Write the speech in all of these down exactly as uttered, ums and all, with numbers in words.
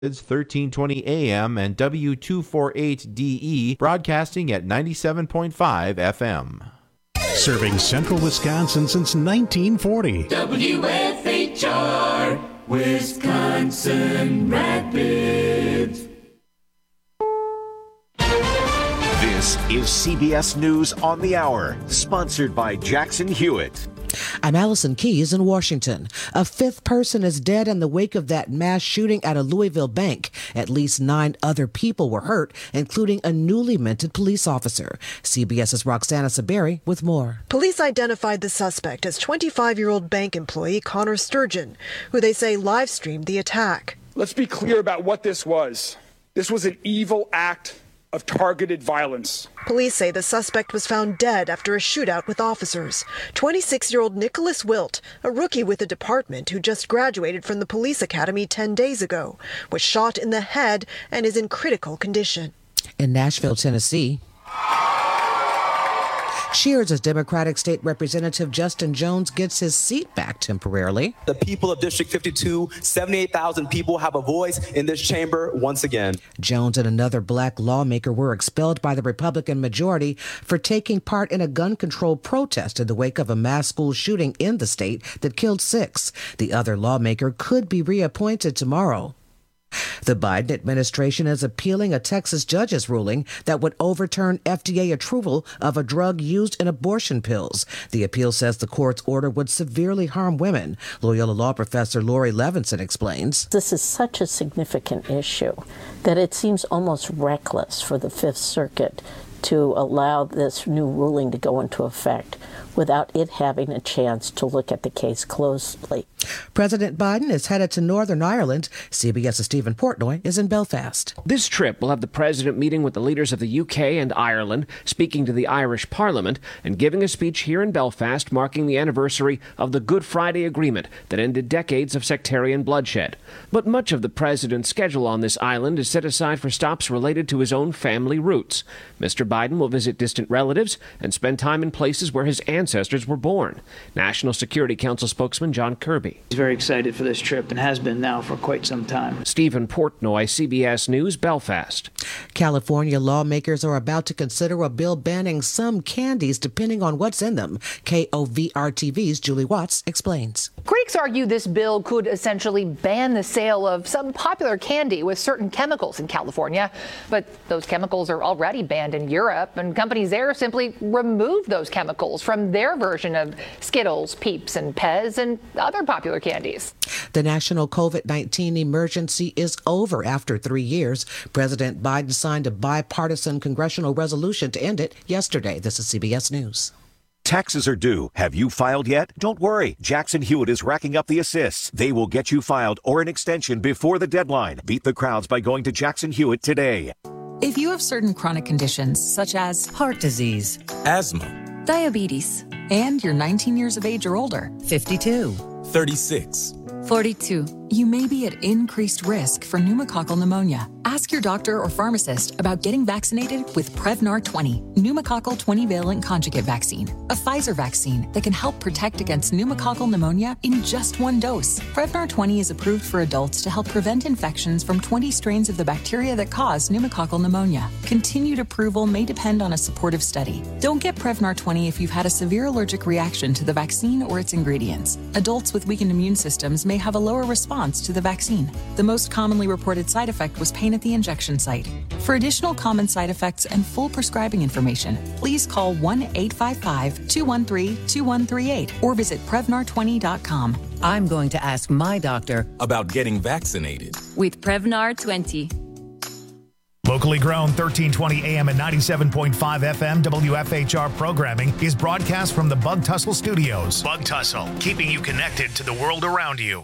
It's thirteen twenty A M and W two forty-eight D E, broadcasting at ninety-seven point five F M. Serving central Wisconsin since nineteen forty. W F H R, Wisconsin Rapids. This is C B S News on the Hour, sponsored by Jackson Hewitt. I'm Allison Keyes in Washington. A fifth person is dead in the wake of that mass shooting at a Louisville bank. At least nine other people were hurt, including a newly minted police officer. CBS's Roxana Saberi with more. Police identified the suspect as twenty-five-year-old bank employee Connor Sturgeon, who they say live-streamed the attack. Let's be clear about what this was. This was an evil act of targeted violence. Police say the suspect was found dead after a shootout with officers. twenty-six-year-old Nicholas Wilt, a rookie with the department who just graduated from the police academy ten days ago, was shot in the head and is in critical condition. In Nashville, Tennessee, Cheers as Democratic State Representative Justin Jones gets his seat back temporarily. The people of District fifty-two, seventy-eight thousand people have a voice in this chamber once again. Jones and another black lawmaker were expelled by the Republican majority for taking part in a gun control protest in the wake of a mass school shooting in the state that killed six. The other lawmaker could be reappointed tomorrow. The Biden administration is appealing a Texas judge's ruling that would overturn F D A approval of a drug used in abortion pills. The appeal says the court's order would severely harm women. Loyola Law professor Lori Levinson explains. This is such a significant issue that it seems almost reckless for the Fifth Circuit to allow this new ruling to go into effect without it having a chance to look at the case closely. President Biden is headed to Northern Ireland. CBS's Stephen Portnoy is in Belfast. This trip will have the president meeting with the leaders of the U K and Ireland, speaking to the Irish Parliament, and giving a speech here in Belfast marking the anniversary of the Good Friday Agreement that ended decades of sectarian bloodshed. But much of the president's schedule on this island is set aside for stops related to his own family roots. Mister Biden will visit distant relatives and spend time in places where his ancestors were born. National Security Council spokesman John Kirby. He's very excited for this trip and has been now for quite some time. Stephen Portnoy, C B S News, Belfast. California lawmakers are about to consider a bill banning some candies depending on what's in them. K O V R T V's Julie Watts explains. Critics argue this bill could essentially ban the sale of some popular candy with certain chemicals in California. But those chemicals are already banned in Europe, and companies there simply remove those chemicals from their version of Skittles, Peeps, and Pez, and other popular candies. The national COVID nineteen emergency is over after three years. President Biden signed a bipartisan congressional resolution to end it yesterday. This is C B S News. Taxes are due. Have you filed yet? Don't worry. Jackson Hewitt is racking up the assists. They will get you filed or an extension before the deadline. Beat the crowds by going to Jackson Hewitt today. If you have certain chronic conditions such as heart disease, asthma, diabetes, and you're nineteen years of age or older, fifty-two, thirty-six, forty-two, you may be at increased risk for pneumococcal pneumonia. Ask your doctor or pharmacist about getting vaccinated with Prevnar twenty, pneumococcal twenty-valent conjugate vaccine, a Pfizer vaccine that can help protect against pneumococcal pneumonia in just one dose. Prevnar twenty is approved for adults to help prevent infections from twenty strains of the bacteria that cause pneumococcal pneumonia. Continued approval may depend on a supportive study. Don't get Prevnar twenty if you've had a severe allergic reaction to the vaccine or its ingredients. Adults with weakened immune systems may have a lower response to the vaccine. The most commonly reported side effect was pain at the injection site. For additional common side effects and full prescribing information, please call one eight five five, two one three, two one three eight or visit Prevnar twenty dot com. I'm going to ask my doctor about getting vaccinated with Prevnar twenty. Locally grown thirteen twenty A M and ninety-seven point five F M W F H R programming is broadcast from the Bug Tussle Studios. Bug Tussle, keeping you connected to the world around you.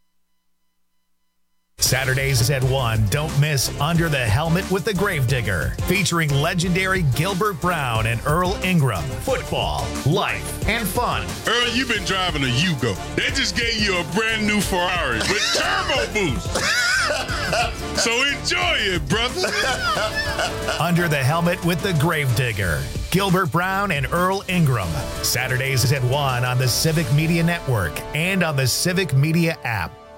Saturdays at one, don't miss Under the Helmet with the Gravedigger, featuring legendary Gilbert Brown and Earl Ingram. Football, life, and fun. Earl, you've been driving a Yugo. They just gave you a brand new Ferrari with turbo boost. So enjoy it, brother. Under the Helmet with the Gravedigger, Gilbert Brown and Earl Ingram. Saturdays at one on the Civic Media Network and on the Civic Media app.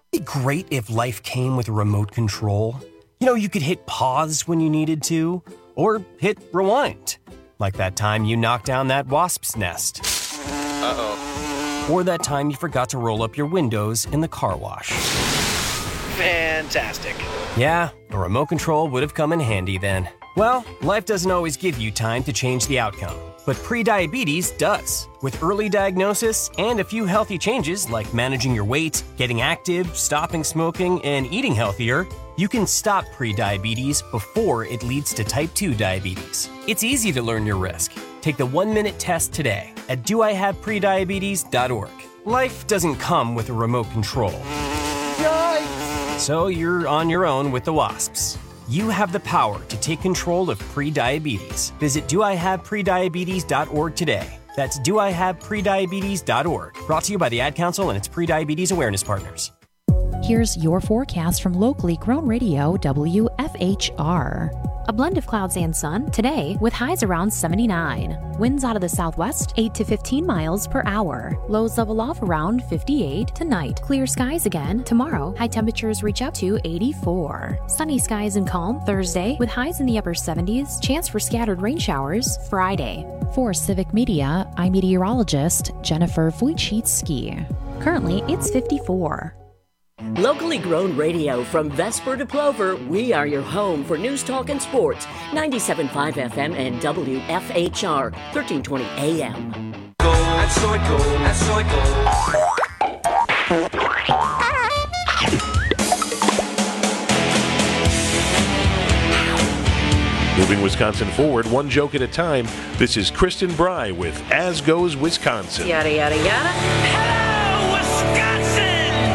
It'd be great if life came with a remote control. You know, you could hit pause when you needed to, or hit rewind. Like that time you knocked down that wasp's nest. Uh-oh. Or that time you forgot to roll up your windows in the car wash. Fantastic. Yeah, a remote control would have come in handy then. Well, life doesn't always give you time to change the outcome, but prediabetes does. With early diagnosis and a few healthy changes like managing your weight, getting active, stopping smoking, and eating healthier, you can stop prediabetes before it leads to type two diabetes. It's easy to learn your risk. Take the one-minute test today at do I have prediabetes dot org. Life doesn't come with a remote control. Yikes! So you're on your own with the wasps. You have the power to take control of prediabetes. Visit do I have prediabetes dot org today. That's do I have prediabetes dot org. Brought to you by the Ad Council and its prediabetes awareness partners. Here's your forecast from locally grown radio W F H R. A blend of clouds and sun today with highs around seventy-nine. Winds out of the southwest eight to fifteen miles per hour. Lows level off around fifty-eight tonight. Clear skies again tomorrow. High temperatures reach up to eighty-four. Sunny skies and calm Thursday with highs in the upper seventies. Chance for scattered rain showers Friday. For Civic Media, I'm meteorologist Jennifer Wojcicki. Currently, it's fifty-four. Locally grown radio from Vesper to Plover, we are your home for news, talk, and sports. ninety-seven point five F M and W F H R, thirteen twenty A M. Go, that's so it go, that's so it go. Moving Wisconsin forward, one joke at a time. This is Kristen Bry with As Goes Wisconsin. Yada, yada, yada. Hello, Wisconsin!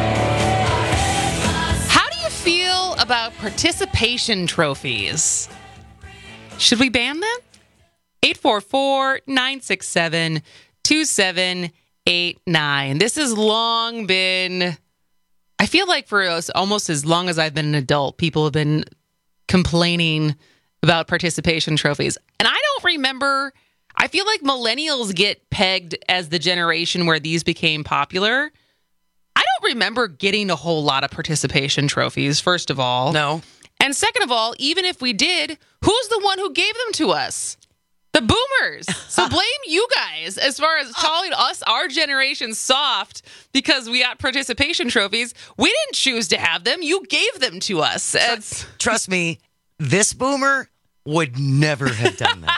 Feel about participation trophies? Should we ban them? eight four four, nine six seven, two seven eight nine. This has long been, I feel like for us, almost as long as I've been an adult, people have been complaining about participation trophies. And I don't remember, I feel like millennials get pegged as the generation where these became popular. I don't remember getting a whole lot of participation trophies, first of all. No. And second of all, even if we did, who's the one who gave them to us? The boomers. So blame you guys as far as calling us, our generation, soft because we got participation trophies. We didn't choose to have them. You gave them to us. It's- Trust me, this boomer would never have done that.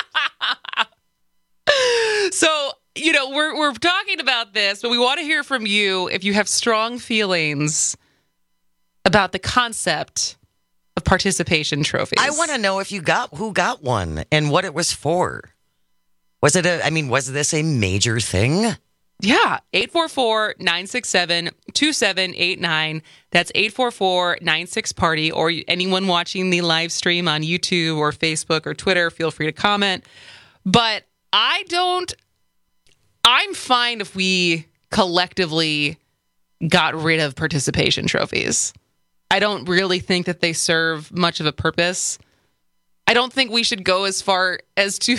So, you know, we're we're talking about this, but we want to hear from you if you have strong feelings about the concept of participation trophies. I want to know if you got who got one and what it was for. Was it a, I mean, was this a major thing? Yeah. eight four four, nine six seven, two seven eight nine. That's eight four four, nine six party. Or anyone watching the live stream on YouTube or Facebook or Twitter, feel free to comment. But I don't, I'm fine if we collectively got rid of participation trophies. I don't really think that they serve much of a purpose. I don't think we should go as far as to,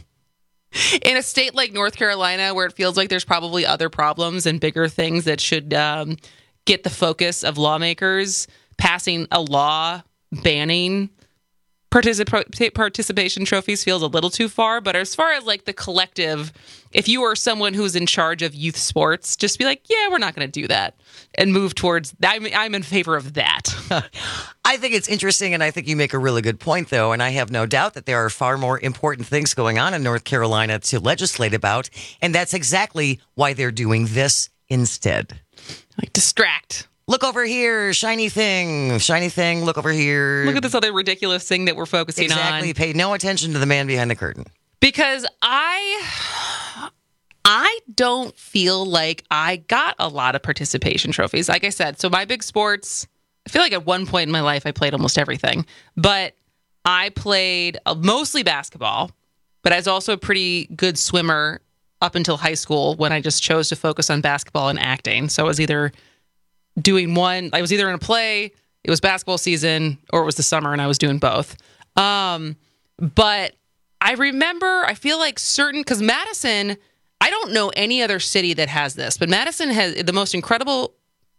in a state like North Carolina, where it feels like there's probably other problems and bigger things that should um, get the focus of lawmakers, passing a law banning Particip- participation trophies feels a little too far, but as far as like the collective, if you are someone who's in charge of youth sports, just be like, yeah, we're not going to do that and move towards that. I'm, I'm in favor of that. I think it's interesting, and I think you make a really good point, though, and I have no doubt that there are far more important things going on in North Carolina to legislate about, and that's exactly why they're doing this instead. Like distract. Look over here, shiny thing, shiny thing, look over here. Look at this other ridiculous thing that we're focusing exactly. on. Exactly, pay no attention to the man behind the curtain. Because I, I don't feel like I got a lot of participation trophies. Like I said, so my big sports, I feel like at one point in my life I played almost everything. But I played mostly basketball, but I was also a pretty good swimmer up until high school when I just chose to focus on basketball and acting. So I was either doing one, I was either in a play, it was basketball season, or it was the summer and I was doing both. Um, but I remember, I feel like certain, because Madison, I don't know any other city that has this, but Madison has the most incredible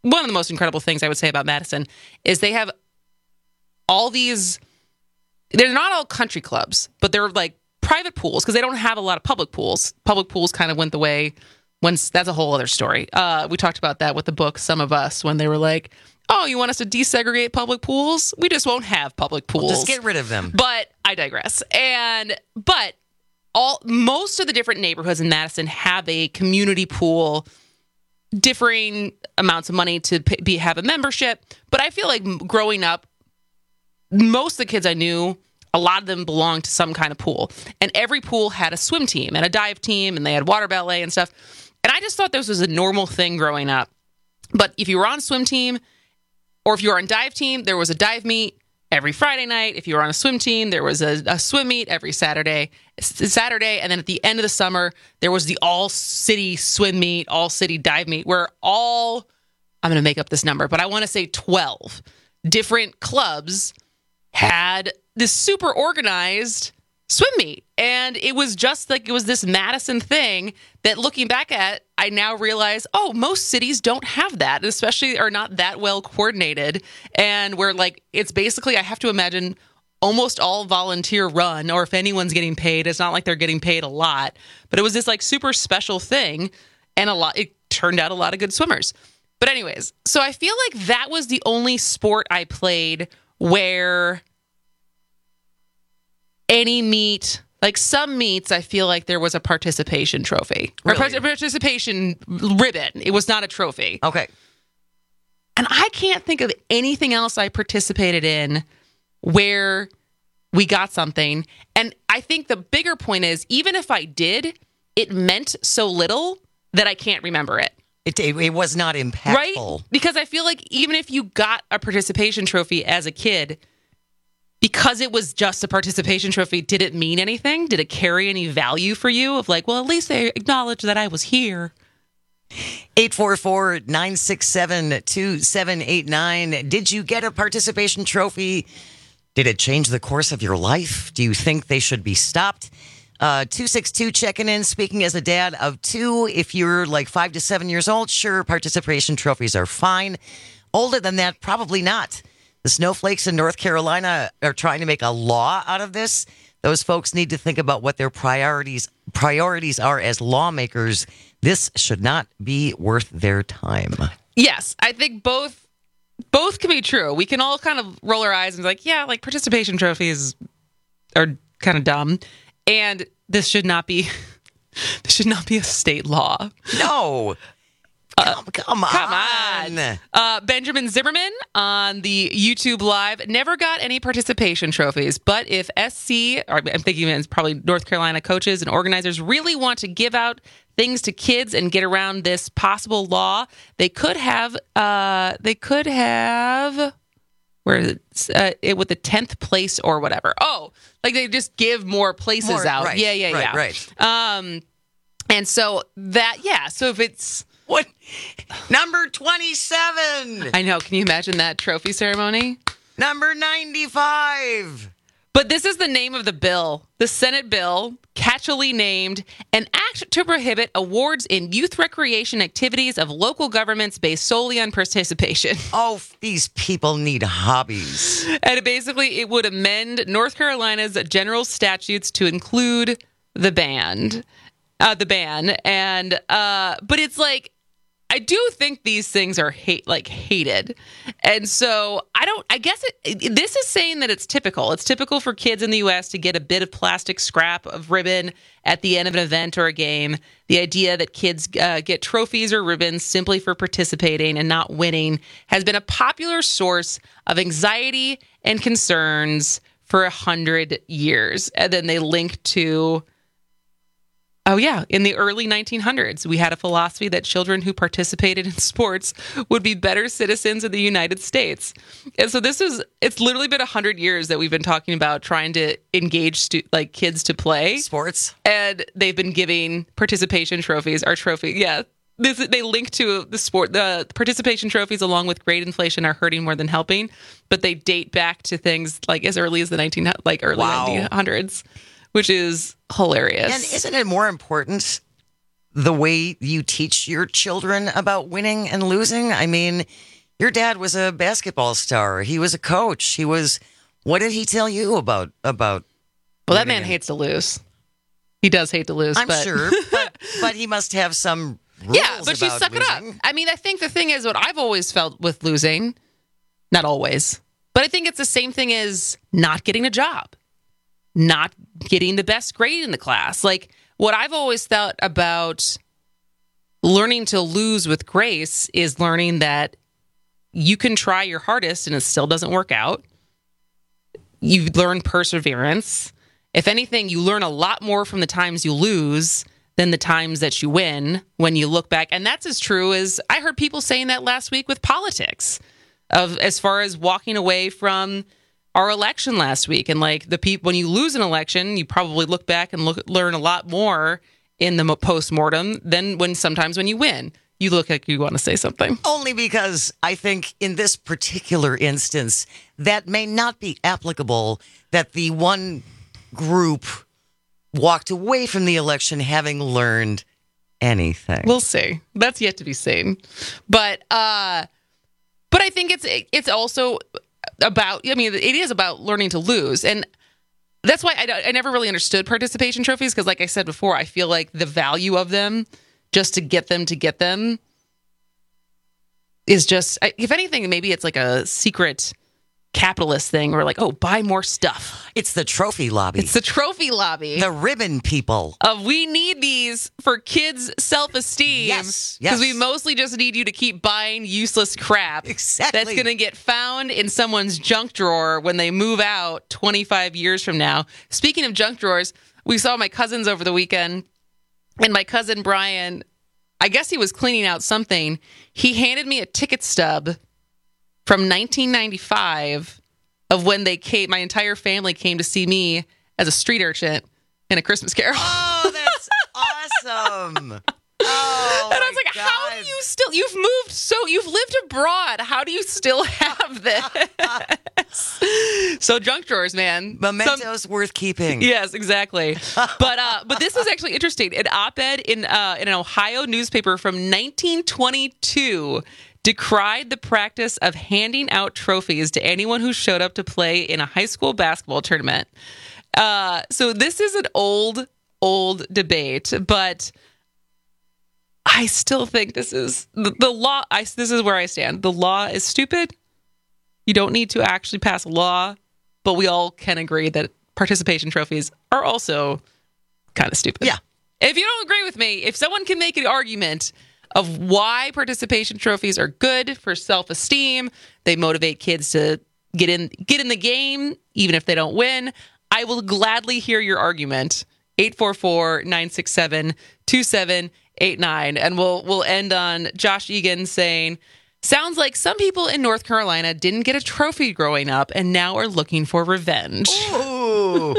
one of the most incredible things I would say about Madison is they have all these, they're not all country clubs, but they're like private pools because they don't have a lot of public pools. Public pools kind of went the way, once, that's a whole other story. Uh, we talked about that with the book Some of Us, when they were like, oh, you want us to desegregate public pools? We just won't have public pools. Well, just get rid of them. But I digress. And, but all, most of the different neighborhoods in Madison have a community pool, differing amounts of money to pay, be have a membership. But I feel like growing up, most of the kids I knew, a lot of them belonged to some kind of pool. And every pool had a swim team and a dive team, and they had water ballet and stuff. And I just thought this was a normal thing growing up. But if you were on swim team, or if you were on dive team, there was a dive meet every Friday night. If you were on a swim team, there was a, a swim meet every Saturday. Saturday, and then at the end of the summer, there was the all-city swim meet, all-city dive meet, where all, I'm going to make up this number, but I want to say twelve different clubs had this super organized swim meet. And it was just like, it was this Madison thing that, looking back at, I now realize, oh, most cities don't have that, especially are not that well coordinated. And where, like, it's basically, I have to imagine, almost all volunteer run, or if anyone's getting paid, it's not like they're getting paid a lot. But it was this like super special thing, and a lot, it turned out a lot of good swimmers. But anyways, so I feel like that was the only sport I played where any meet, like some meets, I feel like there was a participation trophy. Really? Or participation ribbon. It was not a trophy. Okay. And I can't think of anything else I participated in where we got something. And I think the bigger point is, even if I did, it meant so little that I can't remember it. It, it, it was not impactful. Right? Because I feel like even if you got a participation trophy as a kid, because it was just a participation trophy, did it mean anything? Did it carry any value for you of like, well, at least they acknowledged that I was here? eight four four, nine six seven, two seven eight nine. Did you get a participation trophy? Did it change the course of your life? Do you think they should be stopped? Uh, two six two checking in, speaking as a dad of two. If you're like five to seven years old, sure, participation trophies are fine. Older than that, probably not. The snowflakes in North Carolina are trying to make a law out of this. Those folks need to think about what their priorities priorities are as lawmakers. This should not be worth their time. Yes, I think both both can be true. We can all kind of roll our eyes and be like, yeah, like participation trophies are kind of dumb. And this should not be this should not be a state law. No. Uh, come, come on. Come on. Uh, Benjamin Zimmerman on the YouTube Live never got any participation trophies, but if S C, or I'm thinking it's probably North Carolina coaches and organizers, really want to give out things to kids and get around this possible law, they could have, uh, they could have, where is it, uh, it with the tenth place or whatever. Oh, like they just give more places more, out. Right, yeah, yeah, right, yeah. Right. Um, and so that, yeah, so if it's, what? Number twenty-seven. I know. Can you imagine that trophy ceremony? Number ninety-five. But this is the name of the bill. The Senate bill, catchily named, An Act to Prohibit Awards in Youth Recreation Activities of Local Governments Based Solely on Participation. Oh, these people need hobbies. And basically, it would amend North Carolina's general statutes to include the band. Uh, the ban. And, uh, but it's like, I do think these things are hate, like hated. And so I don't, I guess it, this is saying that it's typical. It's typical for kids in the U S to get a bit of plastic scrap of ribbon at the end of an event or a game. The idea that kids uh, get trophies or ribbons simply for participating and not winning has been a popular source of anxiety and concerns for a hundred years. And then they link to, oh, yeah. In the early nineteen hundreds, we had a philosophy that children who participated in sports would be better citizens of the United States. And so this is, it's literally been one hundred years that we've been talking about trying to engage stu- like kids to play sports. And they've been giving participation trophies, our trophy. Yeah. This, they link to the sport, the participation trophies along with grade inflation are hurting more than helping, but they date back to things like as early as the nineteen, like early wow. nineteen hundreds. Which is hilarious. And isn't it more important the way you teach your children about winning and losing? I mean, your dad was a basketball star. He was a coach. He was, what did he tell you about, about? Well, that man and, hates to lose. He does hate to lose. I'm but. sure, but, but he must have some rules. Yeah, but you suck losing. it up. I mean, I think the thing is what I've always felt with losing, not always, but I think it's the same thing as not getting a job, not getting the best grade in the class. Like, what I've always thought about learning to lose with grace is learning that you can try your hardest and it still doesn't work out. You learn perseverance. If anything, you learn a lot more from the times you lose than the times that you win when you look back. And that's as true as I heard people saying that last week with politics, of as far as walking away from our election last week. And like the people, when you lose an election, you probably look back and look, learn a lot more in the post-mortem than when sometimes when you win. You look like you want to say something. Only because I think in this particular instance, that may not be applicable, that the one group walked away from the election having learned anything. We'll see. That's yet to be seen. But uh, but I think it's it's also about, I mean, it is about learning to lose. And that's why I, I never really understood participation trophies, because like I said before, I feel like the value of them, just to get them to get them, is just, if anything, maybe it's like a secret capitalist thing where like, oh, buy more stuff. It's the trophy lobby. It's the trophy lobby. The ribbon people. Of we need these for kids' self-esteem. Yes, Because yes. we mostly just need you to keep buying useless crap. Exactly. That's going to get found in someone's junk drawer when they move out twenty-five years from now. Speaking of junk drawers, we saw my cousins over the weekend, and my cousin Brian, I guess he was cleaning out something. He handed me a ticket stub from nineteen ninety-five of when they came, my entire family came to see me as a street urchin in A Christmas Carol. Oh, that's awesome. Oh, and I was like, God. How do you still, you've moved so, you've lived abroad. How do you still have this? So junk drawers, man. Mementos Some, worth keeping. Yes, exactly. But uh, but this was actually interesting. An op-ed in, uh, in an Ohio newspaper from nineteen twenty-two decried the practice of handing out trophies to anyone who showed up to play in a high school basketball tournament. Uh, so this is an old, old debate, but I still think this is the, the law. I, this is where I stand. The law is stupid. You don't need to actually pass a law, but we all can agree that participation trophies are also kind of stupid. Yeah. If you don't agree with me, if someone can make an argument of why participation trophies are good for self-esteem, they motivate kids to get in get in the game, even if they don't win, I will gladly hear your argument. eight four four, nine six seven, two seven eight nine. And we'll we'll end on Josh Egan saying, sounds like some people in North Carolina didn't get a trophy growing up and now are looking for revenge. Ooh.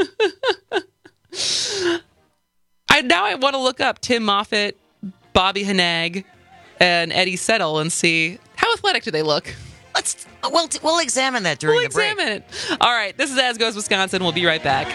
I now I want to look up Tim Moffitt, Bobby Hanag, and Eddie Settle and see how athletic do they look. Let's we'll we'll examine that during we'll the break. We'll examine it. All right, this is As Goes Wisconsin. We'll be right back.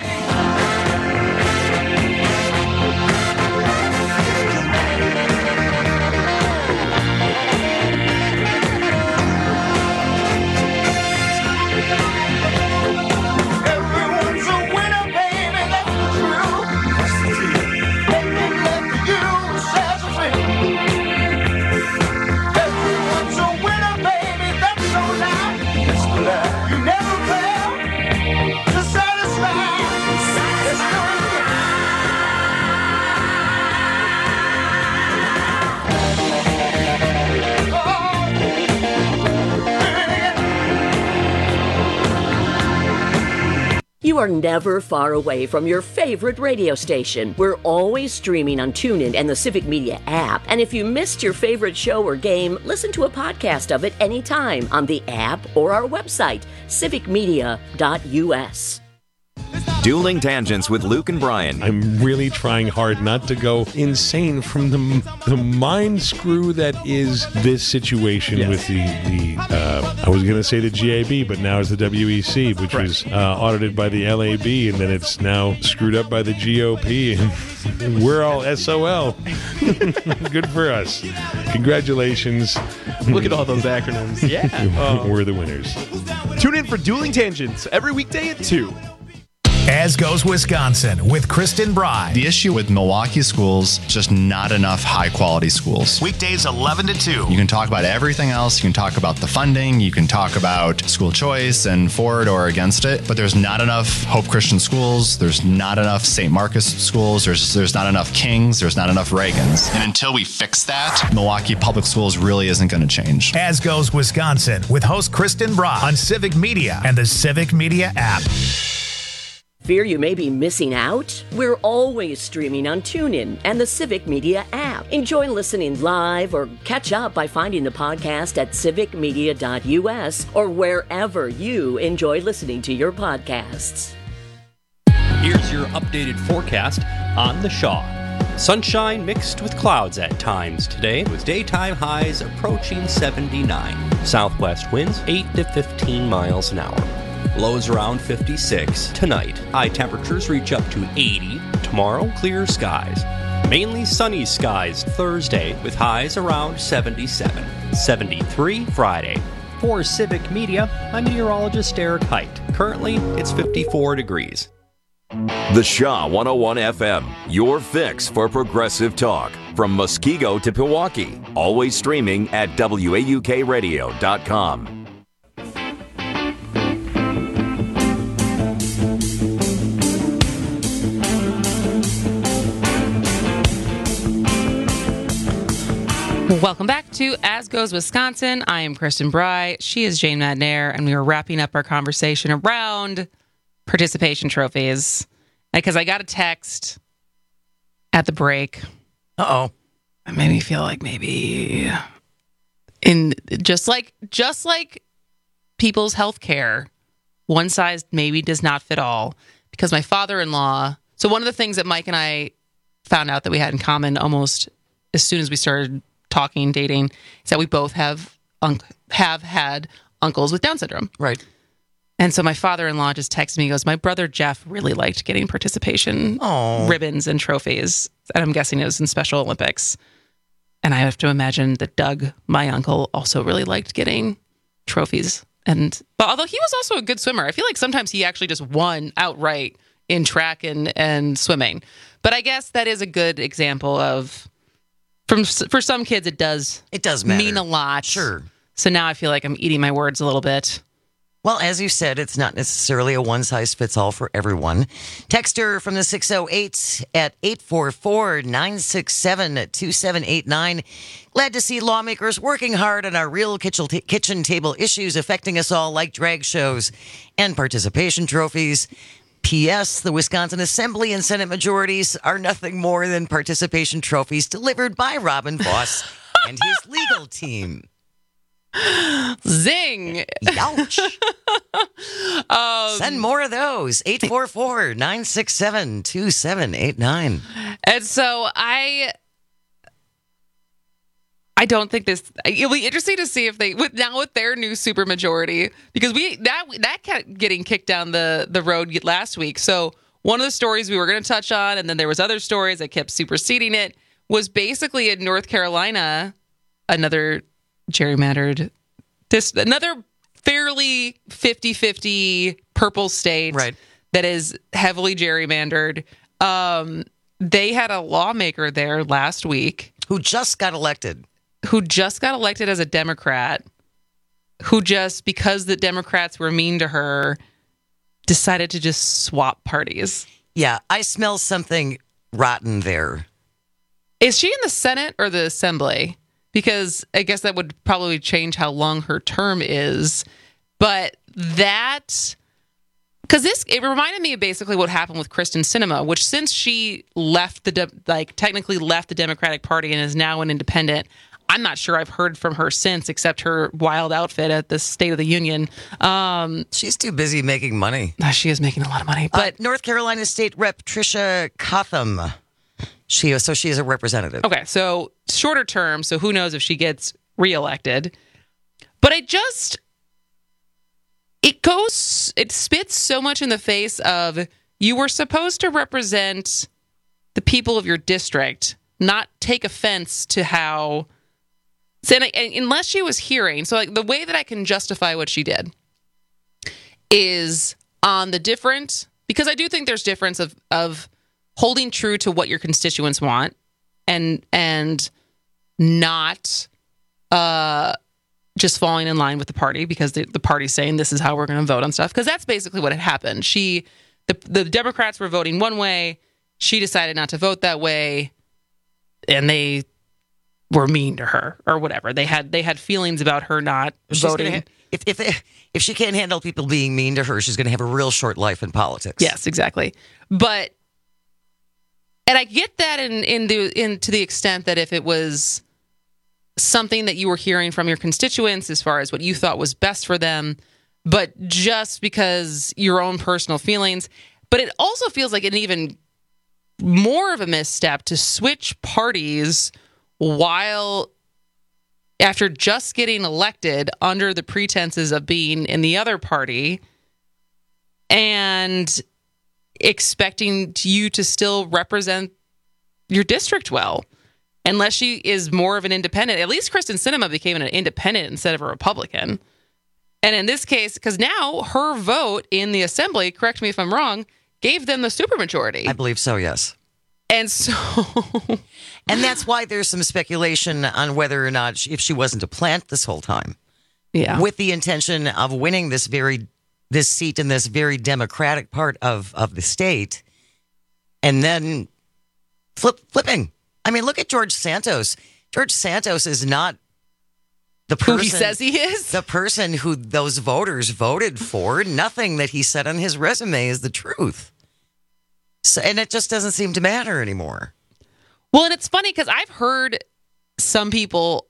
You are never far away from your favorite radio station. We're always streaming on TuneIn and the Civic Media app. And if you missed your favorite show or game, listen to a podcast of it anytime on the app or our website, civic media dot u s. Dueling Tangents with Luke and Brian. I'm really trying hard not to go insane from the the mind screw that is this situation yes. with the, the uh, I was going to say the G A B, but now it's the W E C, which right. was uh, audited by the L A B, and then it's now screwed up by the G O P, and we're all S O L. Good for us. Congratulations. Look at all those acronyms. Yeah. Uh, we're the winners. Tune in for Dueling Tangents every weekday at two. As Goes Wisconsin with Kristen Bry. The issue with Milwaukee schools, just not enough high-quality schools. Weekdays eleven to two. You can talk about everything else. You can talk about the funding. You can talk about school choice and for it or against it. But there's not enough Hope Christian schools. There's not enough Saint Marcus schools. There's there's not enough Kings. There's not enough Reagans. And until we fix that, Milwaukee Public Schools really isn't going to change. As Goes Wisconsin with host Kristen Bry on Civic Media and the Civic Media app. Fear you may be missing out? We're always streaming on TuneIn and the Civic Media app. Enjoy listening live or catch up by finding the podcast at civic media dot u s or wherever you enjoy listening to your podcasts. Here's your updated forecast on the Shaw. Sunshine mixed with clouds at times today, with daytime highs approaching seventy-nine. Southwest winds eight to fifteen miles an hour. Lows around fifty-six. Tonight, high temperatures reach up to eighty. Tomorrow, clear skies. Mainly sunny skies Thursday, with highs around seventy-seven. seventy-three Friday. For Civic Media, I'm meteorologist Eric Height. Currently, it's fifty-four degrees. The Shaw one oh one F M, your fix for progressive talk. From Muskego to Pewaukee. Always streaming at W A U K radio dot com. Welcome back to As Goes Wisconsin. I am Kristen Bry. She is Jane Madnair, and we are wrapping up our conversation around participation trophies. Because I got a text at the break. Uh-oh. It made me feel like maybe in just like just like people's health care, one size maybe does not fit all. Because my father-in-law, so one of the things that Mike and I found out that we had in common almost as soon as we started talking, dating, is that we both have un- have had uncles with Down syndrome. Right. And so my father-in-law just texted me, he goes, my brother Jeff really liked getting participation Aww. ribbons and trophies. And I'm guessing it was in Special Olympics. And I have to imagine that Doug, my uncle, also really liked getting trophies. And but although he was also a good swimmer, I feel like sometimes he actually just won outright in track and, and swimming. But I guess that is a good example of From for some kids, it does it does matter. mean a lot. Sure. So now I feel like I'm eating my words a little bit. Well, as you said, it's not necessarily a one-size-fits-all for everyone. Texter from the six oh eight at eight four four, nine six seven, two seven eight nine. Glad to see lawmakers working hard on our real kitchen, t- kitchen table issues affecting us all, like drag shows and participation trophies. P S. The Wisconsin Assembly and Senate majorities are nothing more than participation trophies delivered by Robin Voss and his legal team. Zing! Youch! um, Send more of those. eight four four, nine six seven, two seven eight nine. And so I... I don't think this. It'll be interesting to see if they, with now with their new supermajority, because we that that kept getting kicked down the the road last week. So one of the stories we were going to touch on, and then there was other stories that kept superseding it, was basically in North Carolina, another gerrymandered, this another fairly fifty-fifty purple state, right, that is heavily gerrymandered. Um, they had a lawmaker there last week who just got elected. who just got elected as a Democrat, who just, because the Democrats were mean to her, decided to just swap parties. Yeah, I smell something rotten there. Is she in the Senate or the Assembly? Because I guess that would probably change how long her term is. But that... Because this, it reminded me of basically what happened with Kristen Sinema, which since she left the, de- like, technically left the Democratic Party and is now an independent... I'm not sure I've heard from her since, except her wild outfit at the State of the Union. Um, She's too busy making money. She is making a lot of money. But uh, North Carolina State Rep Tricia Cotham, she so she is a representative. Okay, so shorter term, so who knows if she gets reelected. But I just, it goes, it spits so much in the face of, you were supposed to represent the people of your district, not take offense to how, so, and I, and unless she was hearing, so like the way that I can justify what she did is on the different, because I do think there's difference of, of holding true to what your constituents want and, and not, uh, just falling in line with the party because the, the party's saying this is how we're going to vote on stuff. Because that's basically what had happened. She, the, the Democrats were voting one way. She decided not to vote that way. And they were mean to her or whatever. They had they had feelings about her not she's voting. Ha- if, if, if she can't handle people being mean to her, she's going to have a real short life in politics. Yes, exactly. But, and I get that in, in, the, in to the extent that if it was something that you were hearing from your constituents as far as what you thought was best for them, but just because your own personal feelings. But it also feels like an even more of a misstep to switch parties while after just getting elected under the pretenses of being in the other party and expecting you to still represent your district well. Unless she is more of an independent. At least Kristen Sinema became an independent instead of a Republican. And in this case, because now her vote in the assembly, correct me if I'm wrong, gave them the supermajority. I believe so, yes. And so... and that's why there's some speculation on whether or not, she, if she wasn't a plant this whole time. Yeah. With the intention of winning this very this seat in this very Democratic part of, of the state. And then flip flipping. I mean, look at George Santos. George Santos is not the person who he says he is. The person who those voters voted for. Nothing that he said on his resume is the truth. So, and it just doesn't seem to matter anymore. Well, and it's funny because I've heard some people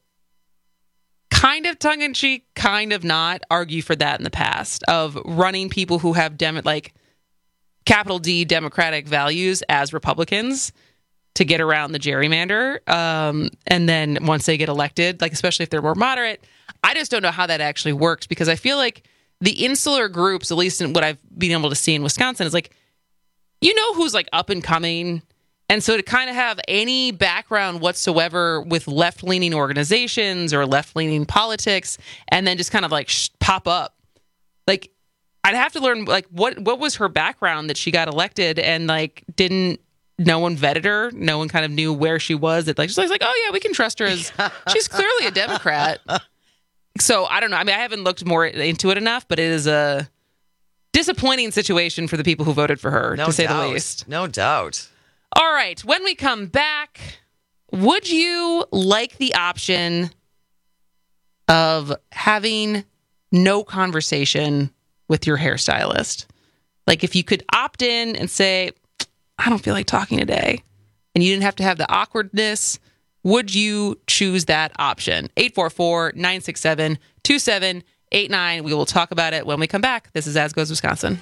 kind of tongue-in-cheek, kind of not, argue for that in the past of running people who have dem- like capital D Democratic values as Republicans to get around the gerrymander. Um, and then once they get elected, like especially if they're more moderate, I just don't know how that actually works because I feel like the insular groups, at least in what I've been able to see in Wisconsin, is like, you know who's like up and coming. And so to kind of have any background whatsoever with left-leaning organizations or left-leaning politics and then just kind of like sh- pop up. Like I'd have to learn like what, what was her background that she got elected and like didn't, no one vetted her. No one kind of knew where she was. It like she's like, oh yeah, we can trust her as she's clearly a Democrat. So I don't know. I mean, I haven't looked more into it enough, but it is a disappointing situation for the people who voted for her, no to say doubt. the least. No doubt. All right. When we come back, would you like the option of having no conversation with your hairstylist? Like if you could opt in and say, I don't feel like talking today, and you didn't have to have the awkwardness, would you choose that option? eight four four, nine six seven, two seven eight nine. We will talk about it when we come back. This is As Goes Wisconsin.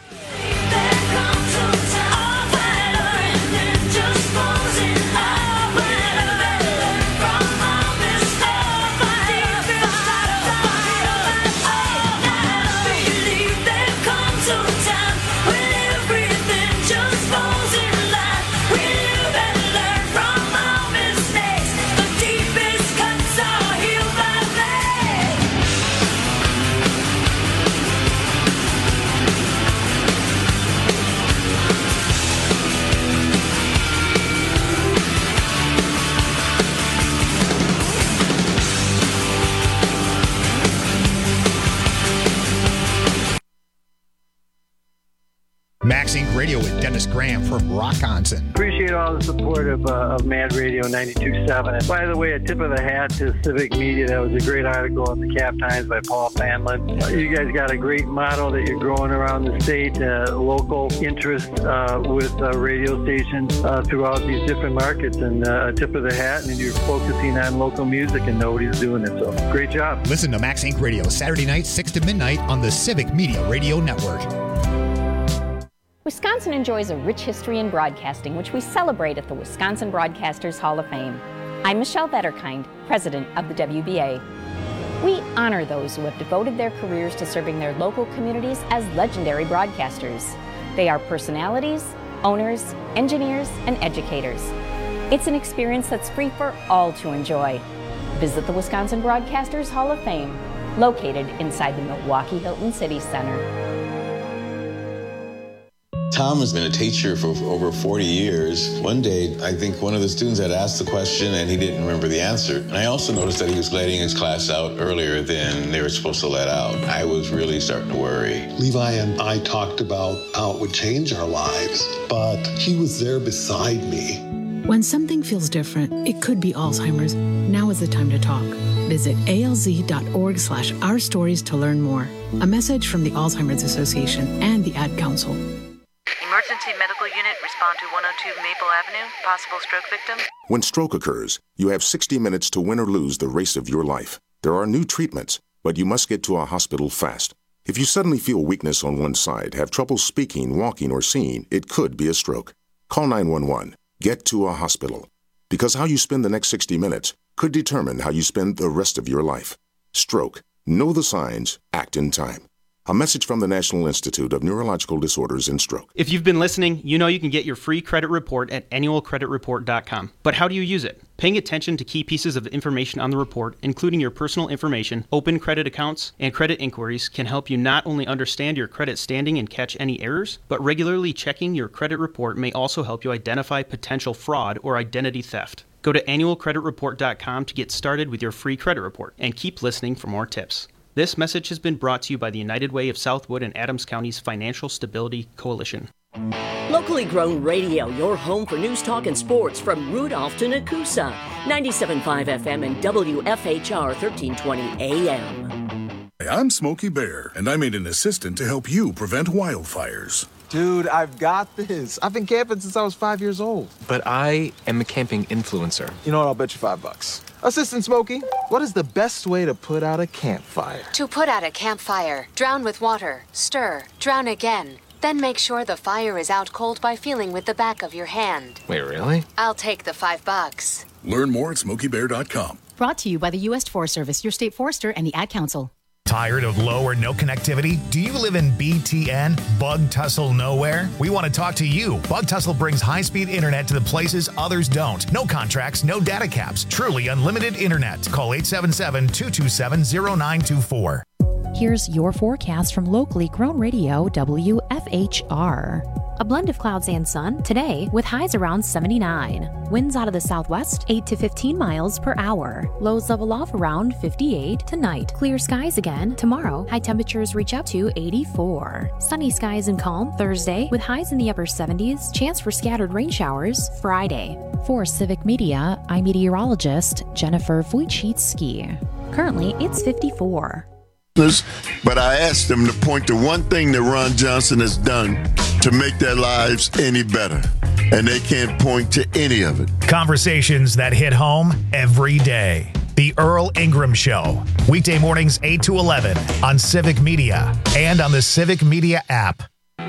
Max Inc Radio with Dennis Graham from Rockonson. Appreciate appreciate all the support of, uh, of Mad Radio ninety-two point seven. And by the way, a tip of the hat to Civic Media. That was a great article in the Cap Times by Paul Fanlin. Uh, you guys got a great model that you're growing around the state, uh, local interest uh, with uh, radio stations uh, throughout these different markets. And uh, a tip of the hat, and you're focusing on local music, and nobody's doing it. So great job. Listen to Max Incorporated. Radio, Saturday night, six to midnight on the Civic Media Radio Network. Wisconsin enjoys a rich history in broadcasting, which we celebrate at the Wisconsin Broadcasters Hall of Fame. I'm Michelle Vetterkind, president of the W B A. We honor those who have devoted their careers to serving their local communities as legendary broadcasters. They are personalities, owners, engineers, and educators. It's an experience that's free for all to enjoy. Visit the Wisconsin Broadcasters Hall of Fame, located inside the Milwaukee Hilton City Center. Tom has been a teacher for over forty years. One day, I think one of the students had asked the question and he didn't remember the answer. And I also noticed that he was letting his class out earlier than they were supposed to let out. I was really starting to worry. Levi and I talked about how it would change our lives, but he was there beside me. When something feels different, it could be Alzheimer's. Now is the time to talk. Visit alz.org slash our stories to learn more. A message from the Alzheimer's Association and the Ad Council. Emergency medical unit, respond to one oh two Maple Avenue, possible stroke victim. When stroke occurs, you have sixty minutes to win or lose the race of your life. There are new treatments, but you must get to a hospital fast. If you suddenly feel weakness on one side, have trouble speaking, walking, or seeing, it could be a stroke. Call nine one one. Get to a hospital. Because how you spend the next sixty minutes could determine how you spend the rest of your life. Stroke. Know the signs. Act in time. A message from the National Institute of Neurological Disorders and Stroke. If you've been listening, you know you can get your free credit report at annual credit report dot com. But how do you use it? Paying attention to key pieces of information on the report, including your personal information, open credit accounts, and credit inquiries, can help you not only understand your credit standing and catch any errors, but regularly checking your credit report may also help you identify potential fraud or identity theft. Go to annual credit report dot com to get started with your free credit report, and keep listening for more tips. This message has been brought to you by the United Way of Southwood and Adams County's Financial Stability Coalition. Locally grown radio, your home for news, talk, and sports from Rudolph to Nakusa. ninety-seven point five F M and W F H R thirteen twenty A M. Hey, I'm Smokey Bear, and I made an assistant to help you prevent wildfires. Dude, I've got this. I've been camping since I was five years old. But I am a camping influencer. You know what? I'll bet you five bucks. Assistant Smokey, what is the best way to put out a campfire? To put out a campfire, drown with water, stir, drown again. Then make sure the fire is out cold by feeling with the back of your hand. Wait, really? I'll take the five bucks. Learn more at smokey bear dot com. Brought to you by the U S Forest Service, your state forester, and the Ad Council. Tired of low or no connectivity? Do you live in B T N, Bug Tussle Nowhere? We want to talk to you. Bug Tussle brings high-speed internet to the places others don't. No contracts, no data caps. Truly unlimited internet. Call eight seven seven, two two seven, zero nine two four. Here's your forecast from locally grown radio W F H R. A blend of clouds and sun today with highs around seventy-nine. Winds out of the southwest eight to fifteen miles per hour. Lows level off around fifty-eight tonight. Clear skies again tomorrow. High temperatures reach up to eighty-four. Sunny skies and calm Thursday with highs in the upper seventies. Chance for scattered rain showers Friday. For Civic Media, I'm meteorologist Jennifer Wojcicki. Currently, it's fifty-four. But I asked them to point to one thing that Ron Johnson has done to make their lives any better. And they can't point to any of it. Conversations that hit home every day. The Earl Ingram Show. Weekday mornings eight to eleven on Civic Media and on the Civic Media app.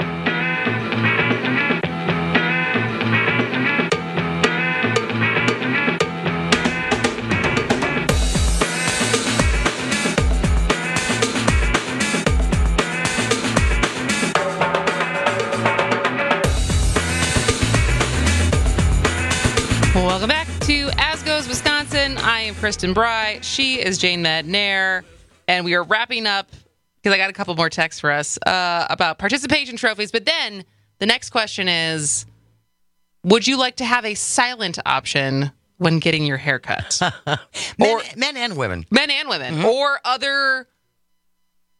Welcome back to As Goes Wisconsin. I am Kristen Bry. She is Jane Madnair. And we are wrapping up, because I got a couple more texts for us, uh, about participation trophies. But then the next question is, would you like to have a silent option when getting your hair cut? men, or, men and women. Men and women. Mm-hmm. Or other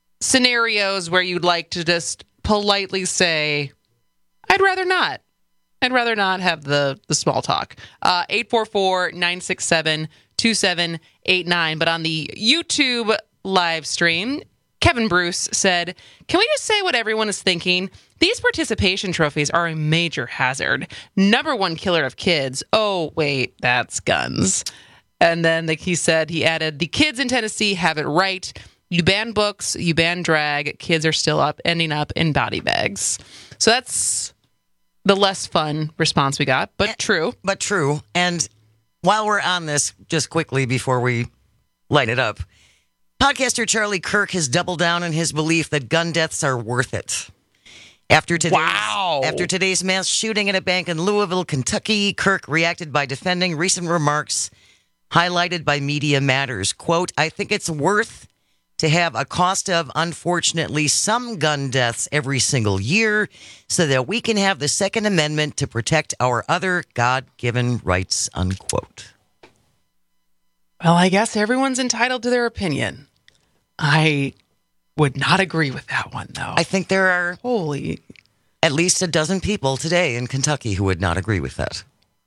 scenarios where you'd like to just politely say, I'd rather not. I'd rather not have the, the small talk. Uh, eight four four, nine six seven, two seven eight nine. But on the YouTube live stream, Kevin Bruce said, can we just say what everyone is thinking? These participation trophies are a major hazard. Number one killer of kids. Oh, wait, that's guns. And then like he said, he added, the kids in Tennessee have it right. You ban books, you ban drag, kids are still up, ending up in body bags. So that's the less fun response we got, but true. But true. And while we're on this, just quickly before we light it up, podcaster Charlie Kirk has doubled down on his belief that gun deaths are worth it. After today's, wow. after today's mass shooting at a bank in Louisville, Kentucky, Kirk reacted by defending recent remarks highlighted by Media Matters. Quote, I think it's worth to have a cost of, unfortunately, some gun deaths every single year so that we can have the Second Amendment to protect our other God-given rights, unquote. Well, I guess everyone's entitled to their opinion. I would not agree with that one, though. I think there are holy at least a dozen people today in Kentucky who would not agree with that.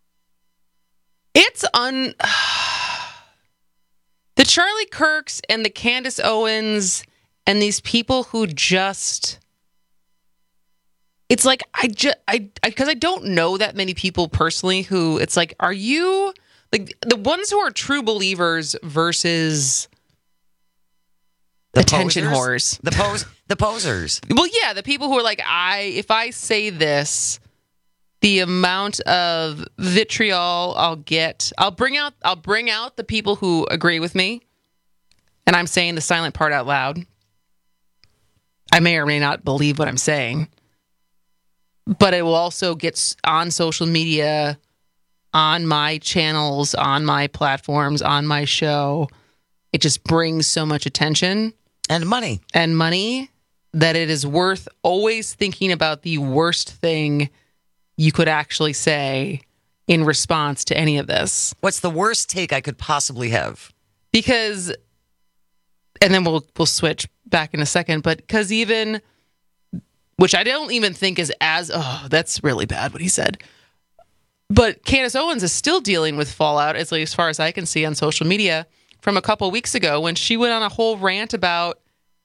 It's un... The Charlie Kirks and the Candace Owens and these people who just... It's like, I just... I Because I, I don't know that many people personally who... It's like, are you... Like, the ones who are true believers versus... The attention posers? whores. The pose, the posers. Well, yeah, the people who are like, I if I say this, the amount of vitriol I'll get, I'll bring out I'll bring out the people who agree with me, and I'm saying the silent part out loud. I may or may not believe what I'm saying, but it will also get on social media, on my channels, on my platforms, on my show. It just brings so much attention. And money. And money that it is worth always thinking about the worst thing you could actually say in response to any of this. What's the worst take I could possibly have? Because, and then we'll we'll switch back in a second, but because even, which I don't even think is as, oh, that's really bad what he said. But Candace Owens is still dealing with fallout, at least as far as I can see on social media, from a couple weeks ago when she went on a whole rant about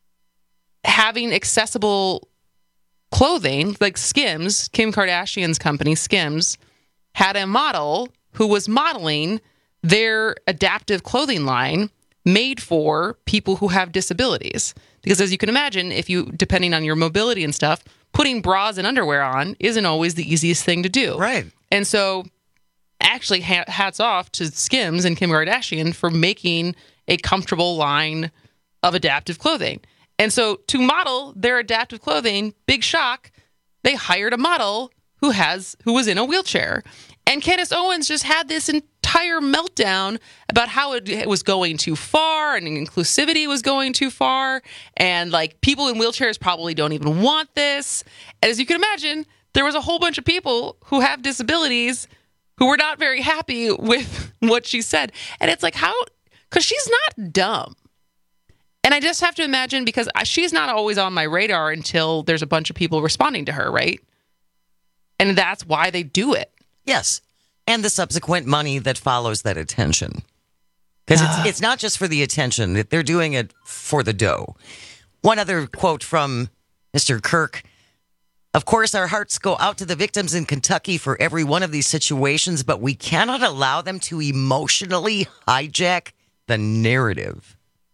having accessible clothing, like Skims, Kim Kardashian's company, Skims, had a model who was modeling their adaptive clothing line made for people who have disabilities. Because as you can imagine, if you, depending on your mobility and stuff, putting bras and underwear on isn't always the easiest thing to do. Right. And so actually hats off to Skims and Kim Kardashian for making a comfortable line of adaptive clothing. And so to model their adaptive clothing, big shock, they hired a model who has who was in a wheelchair. And Candace Owens just had this entire meltdown about how it, it was going too far and inclusivity was going too far. And like people in wheelchairs probably don't even want this. And as you can imagine, there was a whole bunch of people who have disabilities who were not very happy with what she said. And it's like, how, because she's not dumb. And I just have to imagine, because she's not always on my radar until there's a bunch of people responding to her, right? And that's why they do it. Yes. And the subsequent money that follows that attention. Because it's, it's not just for the attention. They're doing it for the dough. One other quote from Mister Kirk. Of course, our hearts go out to the victims in Kentucky for every one of these situations, but we cannot allow them to emotionally hijack the narrative.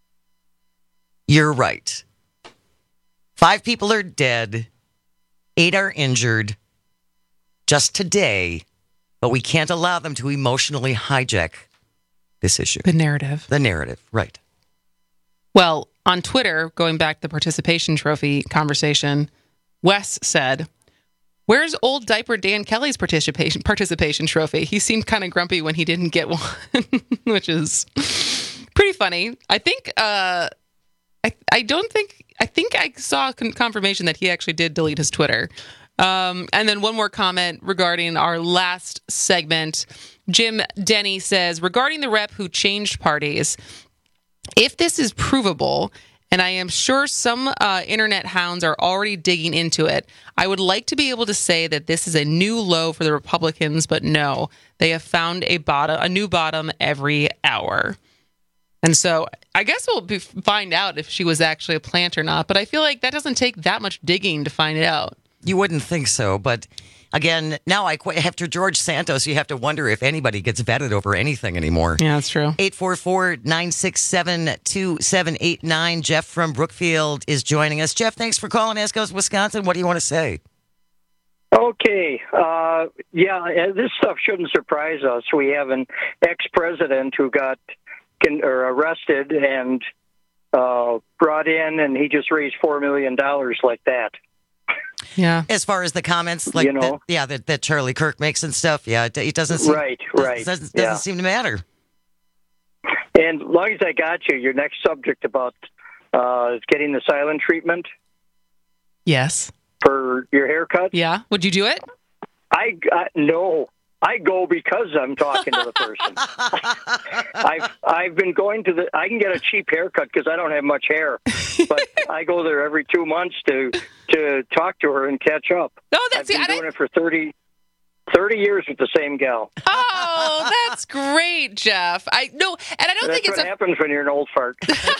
You're right. Five people are dead. Eight are injured just today, but we can't allow them to emotionally hijack this issue. The narrative. The narrative, right. Well, on Twitter, going back to the participation trophy conversation, Wes said, where's old diaper Dan Kelly's participation participation trophy? He seemed kind of grumpy when he didn't get one, which is pretty funny. I think, uh, I, I don't think, I think I saw con- confirmation that he actually did delete his Twitter. Um, and then one more comment regarding our last segment. Jim Denny says, regarding the rep who changed parties, if this is provable and I am sure some uh, internet hounds are already digging into it. I would like to be able to say that this is a new low for the Republicans, but no, they have found a bottom, a new bottom every hour. And so I guess we'll be, find out if she was actually a plant or not, but I feel like that doesn't take that much digging to find it out. You wouldn't think so, but again, now I qu- after George Santos, you have to wonder if anybody gets vetted over anything anymore. Yeah, that's true. eight four four, nine six seven, two seven eight nine. Jeff from Brookfield is joining us. Jeff, thanks for calling Ask Us Wisconsin. What do you want to say? Okay. Uh, yeah, this stuff shouldn't surprise us. We have an ex-president who got can, or arrested and uh, brought in, and he just raised four million dollars like that. Yeah. As far as the comments, like, you know? that, yeah, that, that Charlie Kirk makes and stuff, yeah, it, it doesn't seem, right, doesn't, right, doesn't, doesn't yeah. seem to matter. And as long as I got you, your next subject about uh, getting the silent treatment. Yes. For your haircut. Yeah. Would you do it? I, I no. I go because I'm talking to the person. I've I've been going to the. I can get a cheap haircut because I don't have much hair, but I go there every two months to to talk to her and catch up. No, that's I've been I doing it for thirty, thirty years with the same gal. Oh, that's great, Jeff. I no, and I don't That's think it's what a, happens when you're an old fart.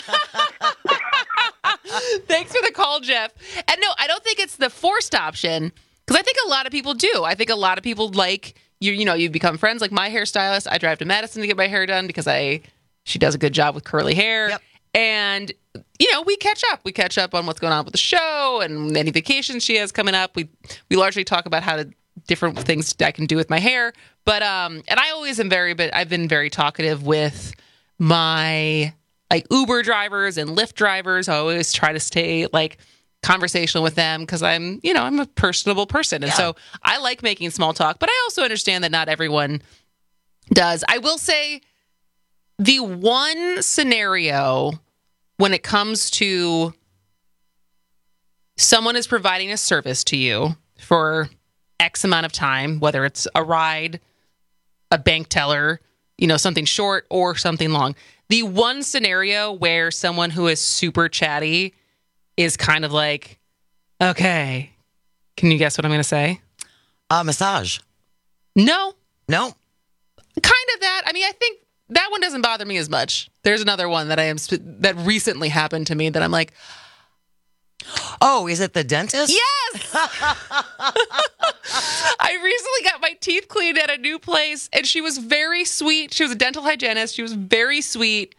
Thanks for the call, Jeff. And no, I don't think it's the forced option because I think a lot of people do. I think a lot of people like. You you know, you become friends. Like my hairstylist, I drive to Madison to get my hair done because I she does a good job with curly hair. Yep. And, you know, we catch up. We catch up on what's going on with the show and any vacations she has coming up. We we largely talk about how to different things I can do with my hair. But um and I always am very but I've been very talkative with my like Uber drivers and Lyft drivers. I always try to stay like conversational with them because I'm, you know, I'm a personable person. And yeah. so I like making small talk, but I also understand that not everyone does. I will say the one scenario when it comes to someone is providing a service to you for X amount of time, whether it's a ride, a bank teller, you know, something short or something long. The one scenario where someone who is super chatty is kind of like, okay, can you guess what I'm going to say? Uh, massage. No. No. Kind of that. I mean, I think that one doesn't bother me as much. There's another one that I am that recently happened to me that I'm like, oh, is it the dentist? Yes. I recently got my teeth cleaned at a new place, and she was very sweet. She was a dental hygienist. She was very sweet,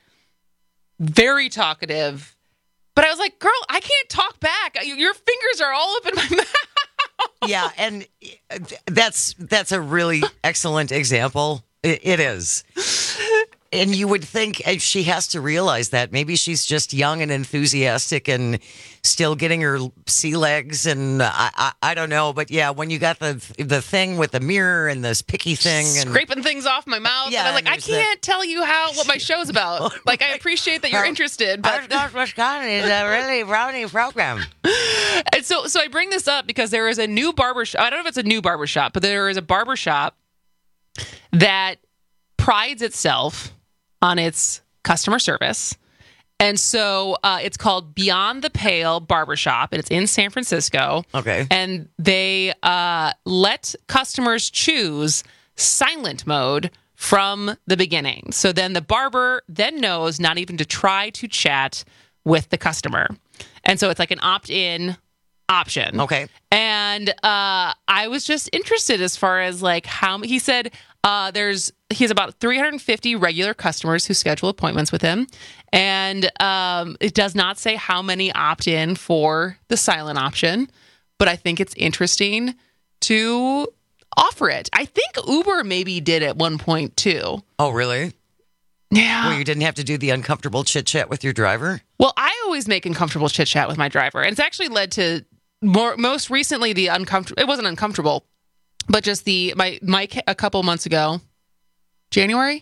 very talkative. But I was like, girl, I can't talk back. Your fingers are all up in my mouth. Yeah, and that's that's a really excellent example. It, it is. And you would think if she has to realize that maybe she's just young and enthusiastic and still getting her sea legs, and I, I, I don't know, but yeah, when you got the the thing with the mirror and this picky thing and scraping things off my mouth, yeah, and I was like, I can't that. tell you how what my show's about. Like, I appreciate that you're interested, but North Wisconsin is a really rowdy program. And so, so I bring this up because there is a new barbershop. I don't know if it's a new barbershop, but there is a barbershop that prides itself on its customer service. And so uh, it's called Beyond the Pale Barbershop, and it's in San Francisco. Okay. And they uh, let customers choose silent mode from the beginning. So then the barber then knows not even to try to chat with the customer. And so it's like an opt-in option. Okay. And uh, I was just interested as far as like how he said uh, there's he has about three hundred fifty regular customers who schedule appointments with him. And um, it does not say how many opt in for the silent option, but I think it's interesting to offer it. I think Uber maybe did at one point too. Oh, really? Yeah. Where you didn't have to do the uncomfortable chit chat with your driver? Well, I always make uncomfortable chit chat with my driver. And it's actually led to more, most recently the uncomfortable, it wasn't uncomfortable, but just the, my, Mike a couple months ago, January,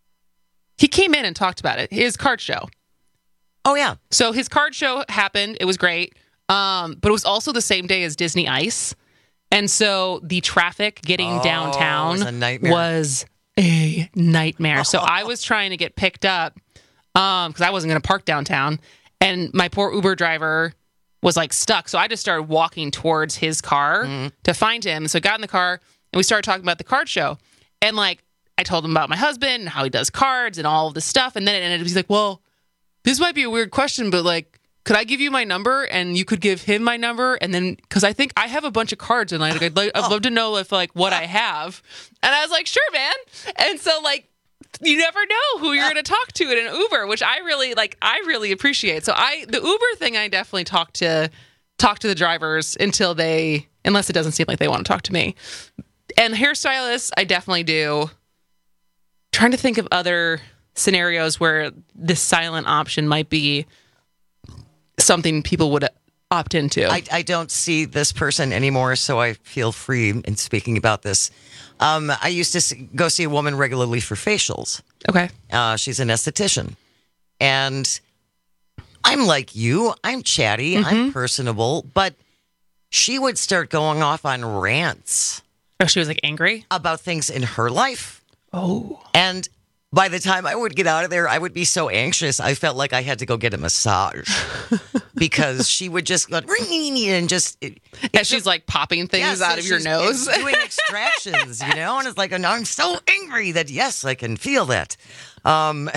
he came in and talked about it, his card show. Oh, yeah. So his card show happened. It was great. Um, but it was also the same day as Disney Ice. And so the traffic getting oh, downtown was a nightmare. was a nightmare. So I was trying to get picked up um, because I wasn't going to park downtown. And my poor Uber driver was like stuck. So I just started walking towards his car mm. to find him. So I got in the car and we started talking about the card show. And like, I told him about my husband and how he does cards and all of this stuff. And then it ended up, he's like, well, this might be a weird question, but like, could I give you my number and you could give him my number? And then, because I think I have a bunch of cards and like, I'd, like, I'd love to know if like what I have. And I was like, sure, man. And so like, you never know who you're going to talk to in an Uber, which I really like, I really appreciate. So I, the Uber thing, I definitely talk to, talk to the drivers until they, unless it doesn't seem like they want to talk to me. And hairstylists, I definitely do. Trying to think of other scenarios where this silent option might be something people would opt into. I, I don't see this person anymore, so I feel free in speaking about this. Um, I used to see, go see a woman regularly for facials. Okay. Uh, she's an esthetician. And I'm like you. I'm chatty. Mm-hmm. I'm personable. But she would start going off on rants. Oh, she was like angry? About things in her life. Oh. And by the time I would get out of there, I would be so anxious. I felt like I had to go get a massage because she would just go and just. It, yeah, she's just, like popping things yes, out of your nose, doing extractions, you know. And it's like, I'm so angry that yes, I can feel that. Um,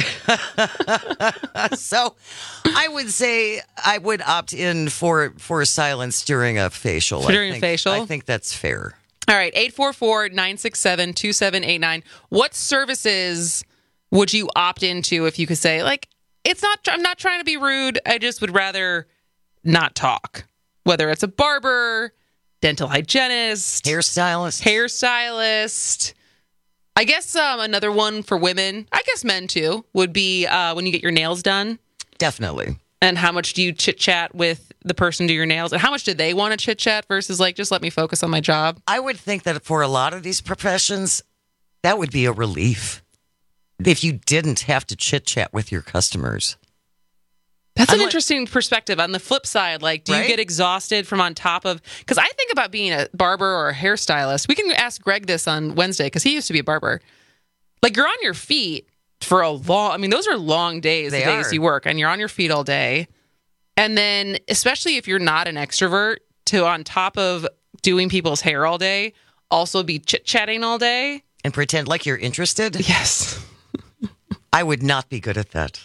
so I would say I would opt in for for silence during a facial. During I think, a facial, I think that's fair. All right, eight four four, nine six seven, two seven eight nine. What services would you opt into if you could say, like, it's not, I'm not trying to be rude. I just would rather not talk. Whether it's a barber, dental hygienist, hairstylist, hairstylist. I guess um, another one for women, I guess men too, would be uh, when you get your nails done. Definitely. And how much do you chit-chat with the person do your nails? And how much do they want to chit-chat versus like, just let me focus on my job? I would think that for a lot of these professions, that would be a relief if you didn't have to chit-chat with your customers. That's an interesting perspective. On the flip side, like, do right? you get exhausted from on top of... Because I think about being a barber or a hairstylist. We can ask Greg this on Wednesday because he used to be a barber. Like, you're on your feet for a long... I mean, those are long days, they the days are. you work, and you're on your feet all day. And then, especially if you're not an extrovert, to on top of doing people's hair all day, also be chit-chatting all day. And pretend like you're interested? Yes. I would not be good at that.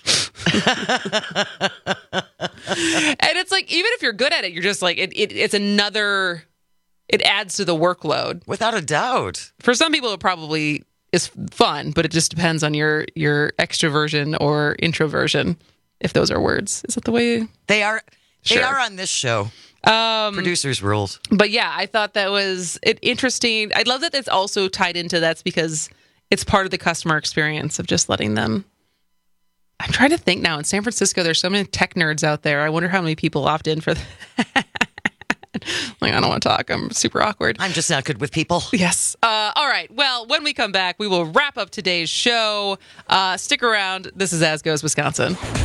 And it's like, even if you're good at it, you're just like, it, it it's another, it adds to the workload. Without a doubt. For some people, it probably is fun, but it just depends on your, your extroversion or introversion, if those are words. Is that the way? They are. Sure. They are on this show. Um, Producers rules. But yeah, I thought that was it, interesting. I love that it's also tied into that's because it's part of the customer experience of just letting them. I'm trying to think now. In San Francisco, there's so many tech nerds out there. I wonder how many people opt in for that. Like, I don't want to talk. I'm super awkward. I'm just not good with people. Yes. Uh, all right. Well, when we come back, we will wrap up today's show. Uh, stick around. This is As Goes Wisconsin. Come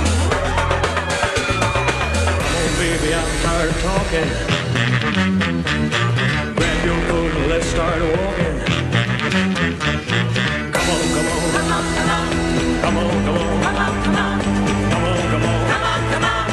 on, baby, I'm tired of talking. Grab your coat and let's start walking. Come on, come on. Come on, come on. Come on, come on. Come on, come on. Come on, come on. Come on, come on.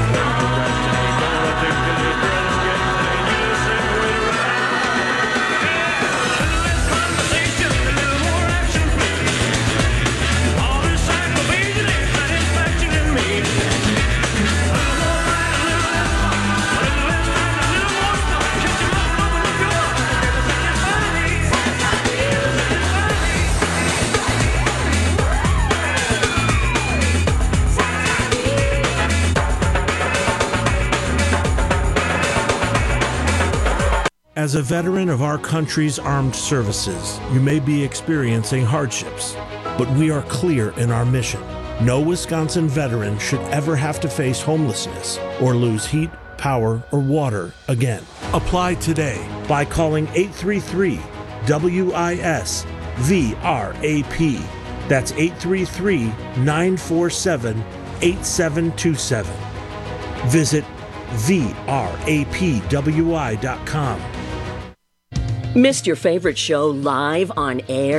As a veteran of our country's armed services, you may be experiencing hardships, but we are clear in our mission. No Wisconsin veteran should ever have to face homelessness or lose heat, power, or water again. Apply today by calling eight three three W I S V R A P. That's eight three three, nine four seven, eight seven two seven. Visit V R A P W I dot com. Missed your favorite show live on air?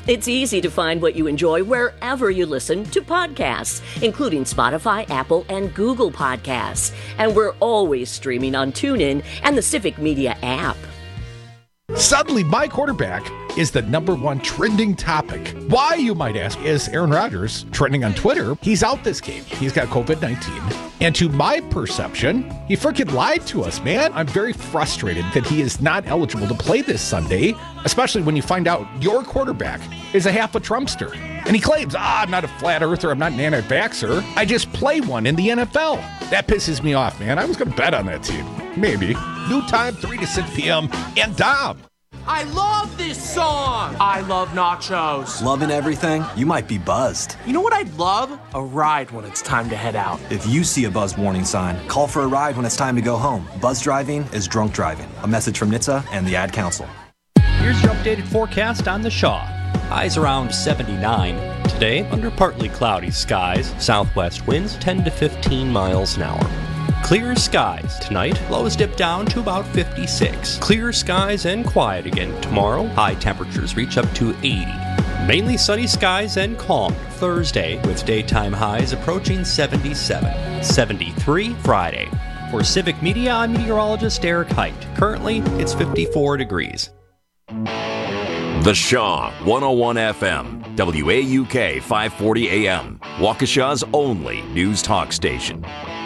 It's easy to find what you enjoy wherever you listen to podcasts, including Spotify, Apple, and Google Podcasts. And we're always streaming on TuneIn and the Civic Media app. Suddenly, my quarterback is the number one trending topic. Why, you might ask, is Aaron Rodgers trending on Twitter? He's out this game. He's got covid nineteen. And to my perception, he freaking lied to us, man. I'm very frustrated that he is not eligible to play this Sunday, especially when you find out your quarterback is a half a Trumpster. And he claims, ah, I'm not a flat earther, I'm not an anti-vaxxer. I just play one in the N F L. That pisses me off, man. I was going to bet on that team. Maybe. New time, three to six p.m. And Dom. I love this song! I love nachos. Loving everything? You might be buzzed. You know what I'd love? A ride when it's time to head out. If you see a buzz warning sign, call for a ride when it's time to go home. Buzz driving is drunk driving. A message from N H T S A and the Ad Council. Here's your updated forecast on the Shaw. Highs around seventy-nine. Today, under partly cloudy skies, southwest winds ten to fifteen miles an hour. Clear skies tonight, lows dip down to about fifty-six. Clear skies and quiet again tomorrow. High temperatures reach up to eighty. Mainly sunny skies and calm Thursday, with daytime highs approaching seventy-seven. seventy-three Friday. For Civic Media, I'm meteorologist Eric Height. Currently, it's fifty-four degrees. The Shaw, one oh one F M, W A U K five forty A M, Waukesha's only news talk station.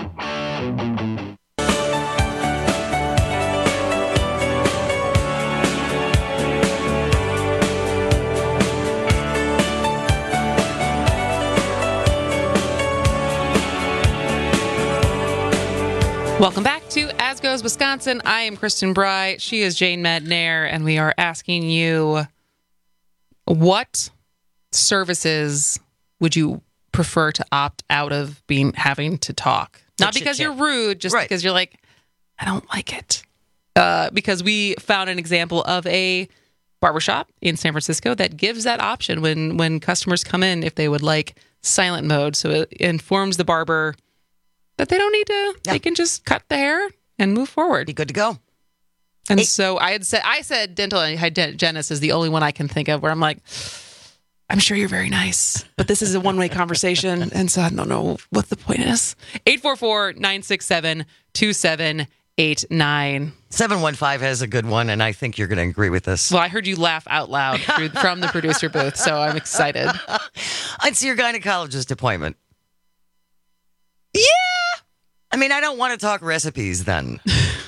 Welcome back to As Goes Wisconsin. I am Kristen Bry. She is Jane Madnair, and we are asking you, what services would you prefer to opt out of being having to talk? Not because you're rude, just because you're like, I don't like it. Uh, because we found an example of a barbershop in San Francisco that gives that option when when customers come in, if they would like silent mode. So it informs the barber that they don't need to, yeah. They can just cut the hair and move forward. Be good to go. And hey. so I had said, I said dental hygienist is the only one I can think of where I'm like, I'm sure you're very nice, but this is a one-way conversation, and so I don't know what the point is. eight four four, nine six seven, two seven eight nine. seven one five has a good one, and I think you're going to agree with this. Well, I heard you laugh out loud through, from the producer booth, so I'm excited. It's your gynecologist appointment. Yeah. I mean, I don't want to talk recipes then.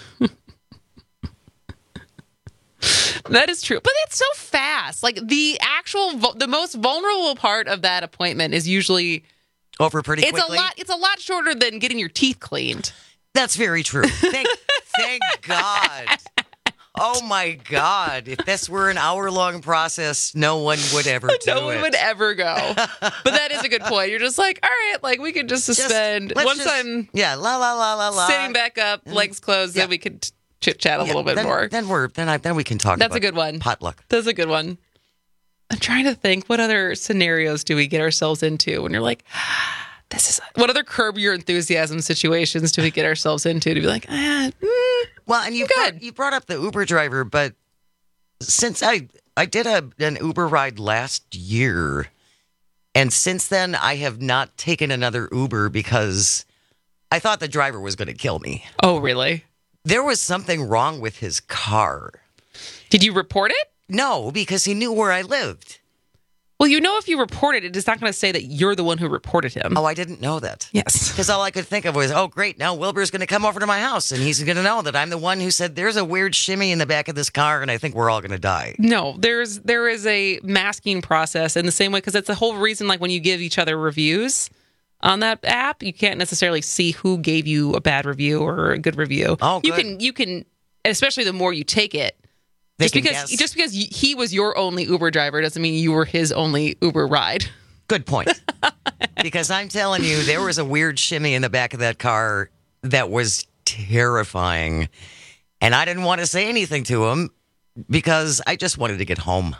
That is true. But it's so fast. Like, the actual, the most vulnerable part of that appointment is usually over pretty it's quickly. A lot, it's a lot shorter than getting your teeth cleaned. That's very true. Thank, thank God. Oh, my God. If this were an hour-long process, no one would ever do no it. No one would ever go. But that is a good point. You're just like, all right, like, we could just suspend. Just, Once just, I'm yeah, la, la, la, la, la. sitting back up, legs closed, yeah. Then we could t- chit-chat a yeah, little bit then, more. Then we're then I then we can talk That's about a good one. Potluck. That's a good one. I'm trying to think, what other scenarios do we get ourselves into when you're like, this is, what other Curb Your Enthusiasm situations do we get ourselves into to be like, ah, mm, well, and you brought, you brought up the Uber driver, but since I I did a an Uber ride last year, and since then I have not taken another Uber because I thought the driver was going to kill me. Oh, really? There was something wrong with his car. Did you report it? No, because he knew where I lived. Well, you know, if you report it, it's not going to say that you're the one who reported him. Oh, I didn't know that. Yes. Because all I could think of was, oh, great, now Wilbur's going to come over to my house, and he's going to know that I'm the one who said, there's a weird shimmy in the back of this car, and I think we're all going to die. No, there's there is a masking process in the same way, because it's the whole reason, like, when you give each other reviews on that app, you can't necessarily see who gave you a bad review or a good review. Oh, good. You can, you can, especially the more you take it, They just because guess. just because he was your only Uber driver doesn't mean you were his only Uber ride. Good point. Because I'm telling you, there was a weird shimmy in the back of that car that was terrifying. And I didn't want to say anything to him because I just wanted to get home.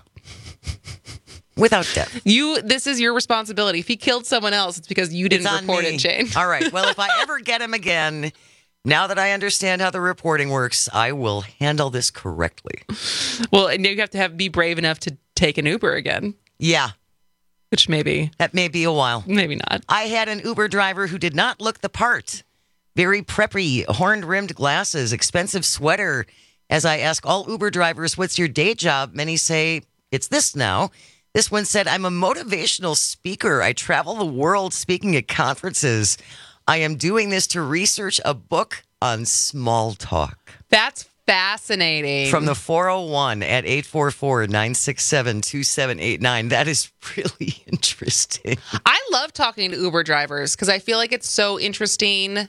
Without death. You, this is your responsibility. If he killed someone else, it's because you didn't report me. it, Jane. All right. Well, if I ever get him again, now that I understand how the reporting works, I will handle this correctly. Well, and you have to have be brave enough to take an Uber again. Yeah. Which maybe. That may be a while. Maybe not. I had an Uber driver who did not look the part. Very preppy, horn-rimmed glasses, expensive sweater. As I ask all Uber drivers, what's your day job? Many say, it's this now. This one said, I'm a motivational speaker. I travel the world speaking at conferences. I am doing this to research a book on small talk. That's fascinating. From the four oh one at eight four four, nine six seven, two seven eight nine. That is really interesting. I love talking to Uber drivers because I feel like it's so interesting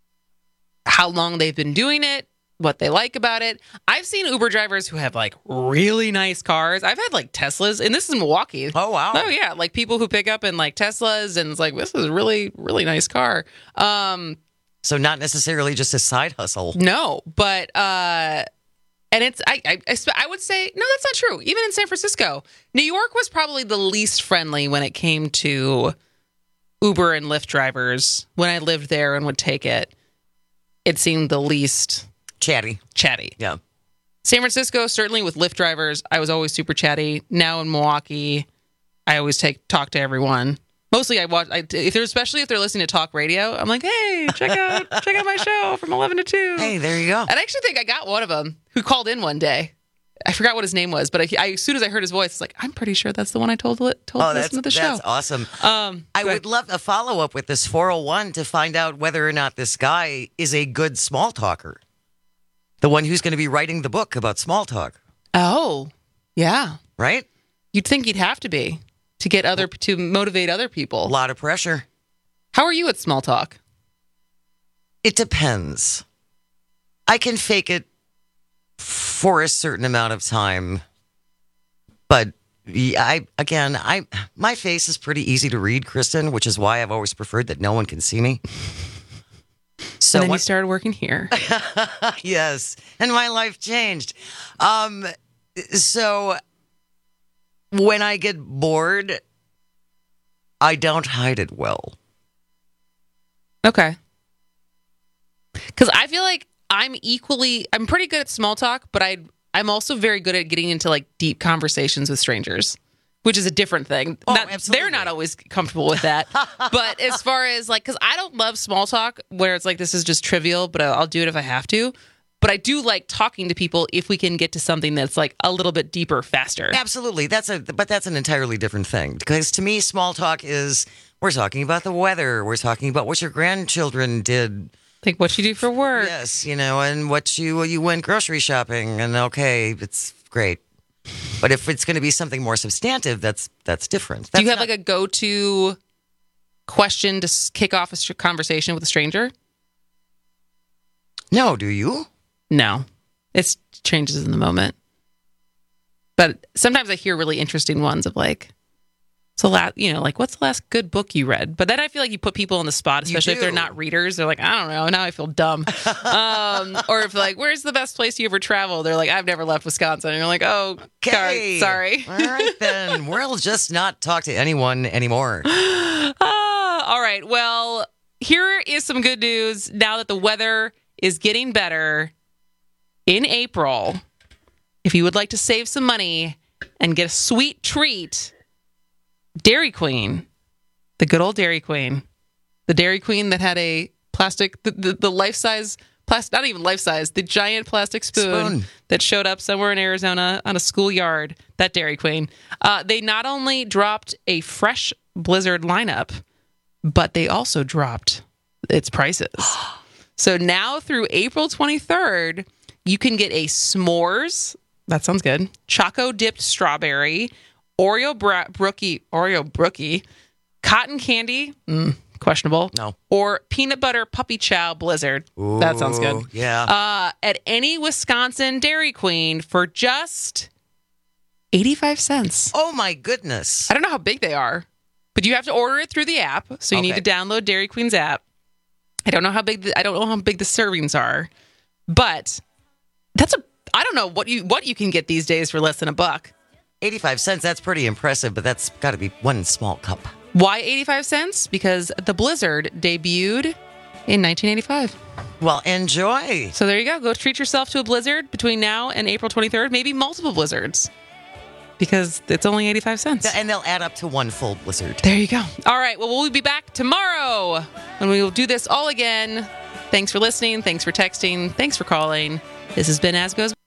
how long they've been doing it, what they like about it. I've seen Uber drivers who have like really nice cars. I've had like Teslas, and this is Milwaukee. Oh, wow. Oh, yeah. Like people who pick up in like Teslas, and it's like, this is a really, really nice car. Um, So not necessarily just a side hustle. No, but, uh, and it's, I, I, I sp- I would say, no, that's not true. Even in San Francisco, New York was probably the least friendly when it came to Uber and Lyft drivers. When I lived there and would take it, it seemed the least chatty. Chatty. Yeah. San Francisco, certainly with Lyft drivers, I was always super chatty. Now in Milwaukee, I always take talk to everyone. Mostly, I watch. I, if they're especially if they're listening to talk radio, I'm like, "Hey, check out check out my show from eleven to two." Hey, there you go. And I actually think I got one of them who called in one day. I forgot what his name was, but I, I, as soon as I heard his voice, it's like, I'm pretty sure that's the one I told told oh, to listen to the show. That's awesome. Um, I would love a follow up with this four oh one to find out whether or not this guy is a good small talker. The one who's going to be writing the book about small talk. Oh, yeah. Right? You'd think he'd have to be to get other to motivate other people. A lot of pressure. How are you at small talk? It depends. I can fake it for a certain amount of time, but I again, I my face is pretty easy to read, Kristen, which is why I've always preferred that no one can see me. So and then when, you started working here. Yes, and my life changed. Um, so when I get bored, I don't hide it well. Okay. Because I feel like I'm equally, I'm pretty good at small talk, but I, I'm also very good at getting into like deep conversations with strangers, which is a different thing. Oh, not, absolutely. They're not always comfortable with that. But as far as like, because I don't love small talk where it's like, this is just trivial, but I'll do it if I have to. But I do like talking to people if we can get to something that's like a little bit deeper, faster. Absolutely. That's a, but that's an entirely different thing. Because to me, small talk is, we're talking about the weather. We're talking about what your grandchildren did. Like what you do for work. Yes, you know, and what you you went grocery shopping, and okay, it's great. But if it's going to be something more substantive, that's that's different. That's do you have not, like a go-to question to s- kick off a st- conversation with a stranger? No, do you? No. It changes in the moment. But sometimes I hear really interesting ones of like, so last, you know, like, what's the last good book you read? But then I feel like you put people on the spot, especially if they're not readers. They're like, I don't know. Now I feel dumb. um, or if like, where's the best place you ever traveled? They're like, I've never left Wisconsin. And you're like, oh, Okay. sorry. All right, then. We'll just not talk to anyone anymore. Ah, all right. Well, here is some good news. Now that the weather is getting better in April, if you would like to save some money and get a sweet treat, Dairy Queen, the good old Dairy Queen, the Dairy Queen that had a plastic, the, the, the life-size, plastic, not even life-size, the giant plastic spoon, Spoon. that showed up somewhere in Arizona on a schoolyard, that Dairy Queen. Uh, they not only dropped a fresh Blizzard lineup, but they also dropped its prices. So now through April twenty-third, you can get a s'mores, that sounds good, choco-dipped strawberry, Oreo bra- brookie, Oreo brookie, cotton candy, mm, questionable. No. Or peanut butter puppy chow blizzard. That sounds good. Ooh, yeah. Uh, at any Wisconsin Dairy Queen for just eighty-five cents. Oh, my goodness. I don't know how big they are, but you have to order it through the app. So you Okay. need to download Dairy Queen's app. I don't know how big the, I don't know how big the servings are, but that's a I don't know what you what you can get these days for less than a buck. eighty-five cents, that's pretty impressive, but that's got to be one small cup. Why eighty-five cents? Because the Blizzard debuted in nineteen eighty-five. Well, enjoy. So there you go. Go treat yourself to a Blizzard between now and April twenty-third. Maybe multiple Blizzards. because it's only eighty-five cents. And they'll add up to one full blizzard. There you go. All right. Well, we'll be back tomorrow when we will do this all again. Thanks for listening. Thanks for texting. Thanks for calling. This has been As Goes.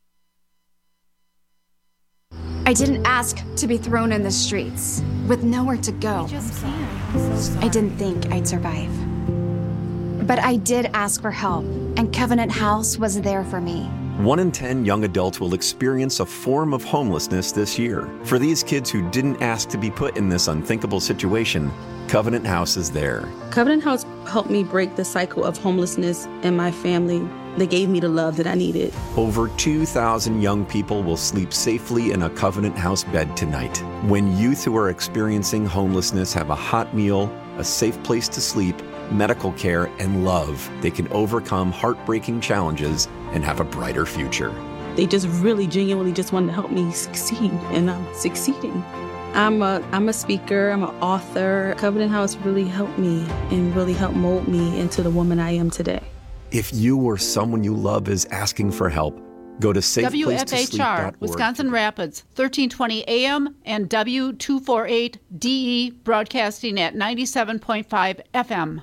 I didn't ask to be thrown in the streets with nowhere to go. I didn't think I'd survive. But I did ask for help, and Covenant House was there for me. One in ten young adults will experience a form of homelessness this year. For these kids who didn't ask to be put in this unthinkable situation, Covenant House is there. Covenant House helped me break the cycle of homelessness in my family. They gave me the love that I needed. Over two thousand young people will sleep safely in a Covenant House bed tonight. When youth who are experiencing homelessness have a hot meal, a safe place to sleep, medical care, and love, they can overcome heartbreaking challenges and have a brighter future. They just really genuinely just wanted to help me succeed, and I'm succeeding. I'm a, I'm a speaker, I'm an author. Covenant House really helped me and really helped mold me into the woman I am today. If you or someone you love is asking for help, go to safe place to sleep dot org. W F H R, Wisconsin Rapids, thirteen twenty A M and W two forty-eight D E, broadcasting at ninety-seven point five F M.